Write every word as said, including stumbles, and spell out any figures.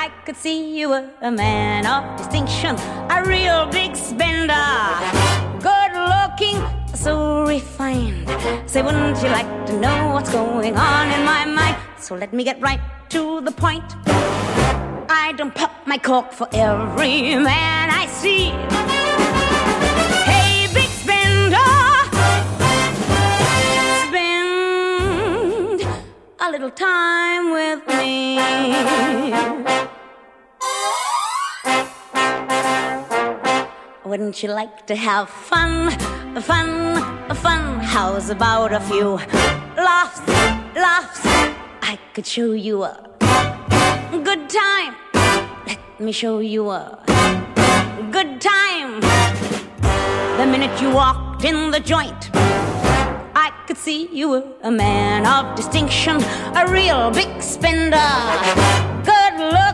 I could see you were a man of distinction, a real big spender, good looking, so refined. Say, wouldn't you like to know what's going on in my mind? So let me get right to the point. I don't pop my cork for every man I see. Hey, big spender, spend a little time with me. Wouldn't you like to have fun, fun, fun? How's about a few laughs, laughs? I could show you a good time. Let me show you a good time. The minute you walked in the joint, I could see you were a man of distinction, a real big spender.